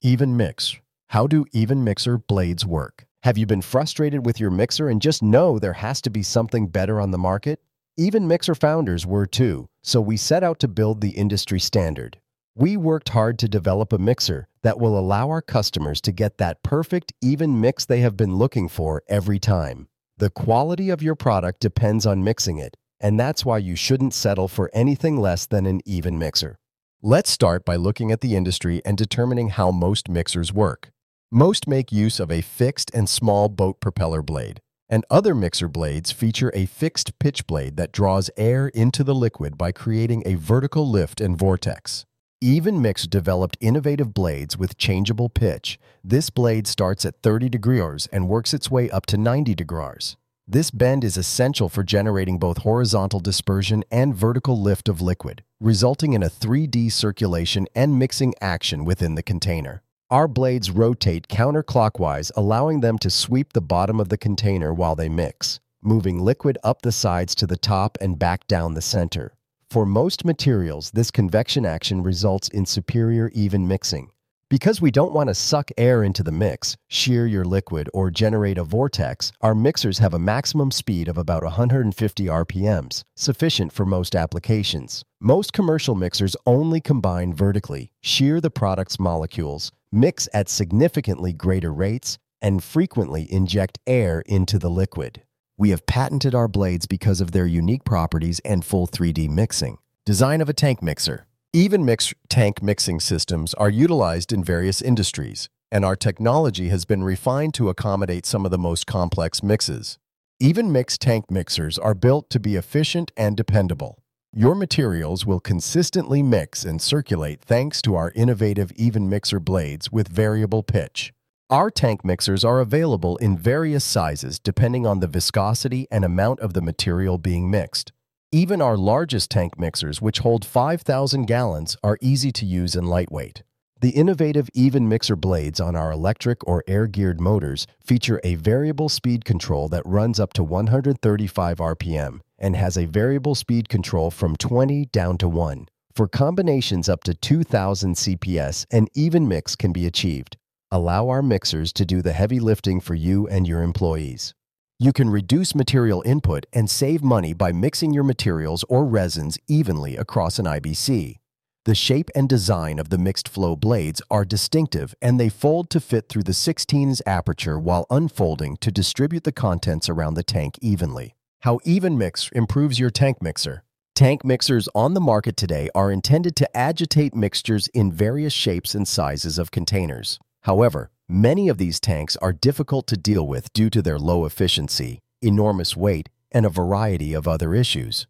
Even Mix. How do Even Mixer blades work? Have you been frustrated with your mixer and just know there has to be something better on the market? Even Mixer founders were too, so we set out to build the industry standard. We worked hard to develop a mixer that will allow our customers to get that perfect, even mix they have been looking for every time. The quality of your product depends on mixing it, and that's why you shouldn't settle for anything less than an Even Mixer. Let's start by looking at the industry and determining how most mixers work. Most make use of a fixed and small boat propeller blade, and other mixer blades feature a fixed pitch blade that draws air into the liquid by creating a vertical lift and vortex. Even Mix developed innovative blades with changeable pitch. This blade starts at 30 degrees and works its way up to 90 degrees. This bend is essential for generating both horizontal dispersion and vertical lift of liquid, resulting in a 3D circulation and mixing action within the container. Our blades rotate counterclockwise, allowing them to sweep the bottom of the container while they mix, moving liquid up the sides to the top and back down the center. For most materials, this convection action results in superior even mixing. Because we don't want to suck air into the mix, shear your liquid, or generate a vortex, our mixers have a maximum speed of about 150 RPMs, sufficient for most applications. Most commercial mixers only combine vertically, shear the product's molecules, mix at significantly greater rates, and frequently inject air into the liquid. We have patented our blades because of their unique properties and full 3D mixing. Design of a tank mixer. Even Mix tank mixing systems are utilized in various industries, and our technology has been refined to accommodate some of the most complex mixes. Even Mix tank mixers are built to be efficient and dependable. Your materials will consistently mix and circulate thanks to our innovative Even Mixer blades with variable pitch. Our tank mixers are available in various sizes depending on the viscosity and amount of the material being mixed. Even our largest tank mixers, which hold 5,000 gallons, are easy to use and lightweight. The innovative Even Mixer blades on our electric or air-geared motors feature a variable speed control that runs up to 135 RPM and has a variable speed control from 20 down to 1. For combinations up to 2,000 CPS, an even mix can be achieved. Allow our mixers to do the heavy lifting for you and your employees. You can reduce material input and save money by mixing your materials or resins evenly across an IBC. The shape and design of the mixed flow blades are distinctive, and they fold to fit through the 16's aperture while unfolding to distribute the contents around the tank evenly. How Even Mix improves your tank mixer. Tank mixers on the market today are intended to agitate mixtures in various shapes and sizes of containers. However, many of these tanks are difficult to deal with due to their low efficiency, enormous weight, and a variety of other issues.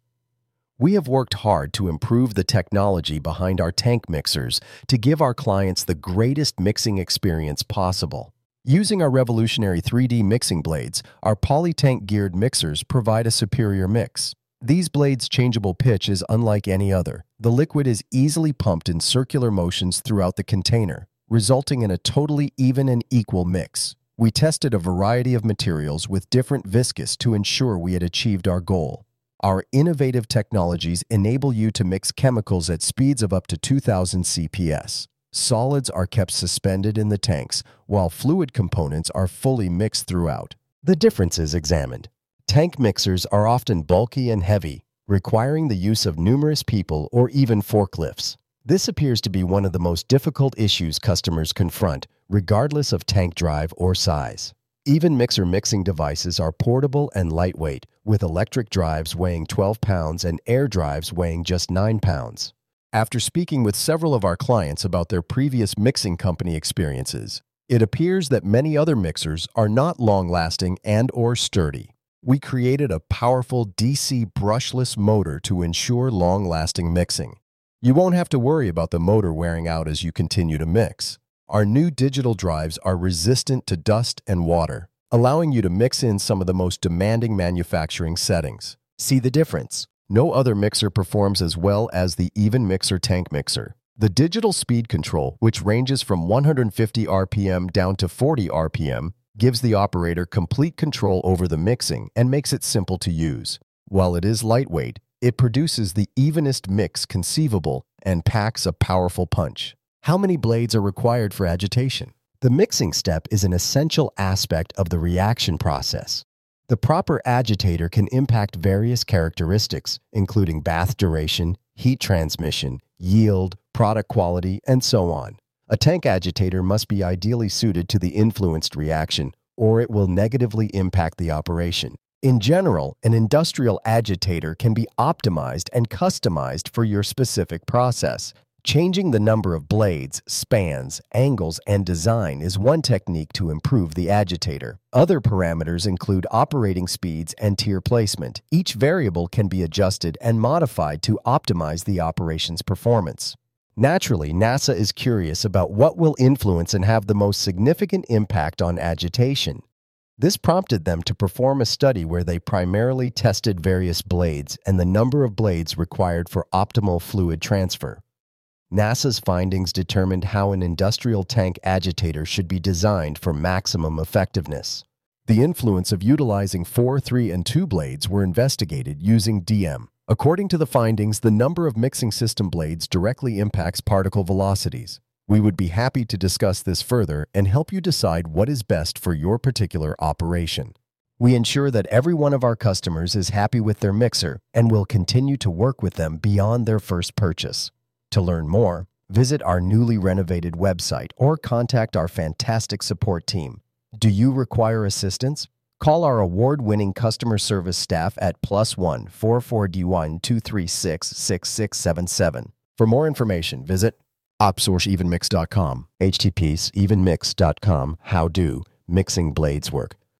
We have worked hard to improve the technology behind our tank mixers to give our clients the greatest mixing experience possible. Using our revolutionary 3D mixing blades, our polytank geared mixers provide a superior mix. These blades' changeable pitch is unlike any other. The liquid is easily pumped in circular motions throughout the container, resulting in a totally even and equal mix. We tested a variety of materials with different viscous to ensure we had achieved our goal. Our innovative technologies enable you to mix chemicals at speeds of up to 2,000 CPS. Solids are kept suspended in the tanks, while fluid components are fully mixed throughout. The differences examined. Tank mixers are often bulky and heavy, requiring the use of numerous people or even forklifts. This appears to be one of the most difficult issues customers confront, regardless of tank drive or size. Even Mixer mixing devices are portable and lightweight, with electric drives weighing 12 pounds and air drives weighing just 9 pounds. After speaking with several of our clients about their previous mixing company experiences, it appears that many other mixers are not long-lasting and/or sturdy. We created a powerful DC brushless motor to ensure long-lasting mixing. You won't have to worry about the motor wearing out as you continue to mix. Our new digital drives are resistant to dust and water, allowing you to mix in some of the most demanding manufacturing settings. See the difference? No other mixer performs as well as the Even Mixer tank mixer. The digital speed control, which ranges from 150 RPM down to 40 RPM, gives the operator complete control over the mixing and makes it simple to use. While it is lightweight, it produces the evenest mix conceivable and packs a powerful punch. How many blades are required for agitation? The mixing step is an essential aspect of the reaction process. The proper agitator can impact various characteristics, including bath duration, heat transmission, yield, product quality, and so on. A tank agitator must be ideally suited to the influenced reaction, or it will negatively impact the operation. In general, an industrial agitator can be optimized and customized for your specific process. Changing the number of blades, spans, angles, and design is one technique to improve the agitator. Other parameters include operating speeds and tier placement. Each variable can be adjusted and modified to optimize the operation's performance. Naturally, NASA is curious about what will influence and have the most significant impact on agitation. This prompted them to perform a study where they primarily tested various blades and the number of blades required for optimal fluid transfer. NASA's findings determined how an industrial tank agitator should be designed for maximum effectiveness. The influence of utilizing 4, 3, and 2 blades were investigated using DM. According to the findings, the number of mixing system blades directly impacts particle velocities. We would be happy to discuss this further and help you decide what is best for your particular operation. We ensure that every one of our customers is happy with their mixer and will continue to work with them beyond their first purchase. To learn more, visit our newly renovated website or contact our fantastic support team. Do you require assistance? Call our award-winning customer service staff at +1 44D1 236 6677. For more information, visit OpSourceEvenMix.com, https evenmix.com. How do mixing blades work?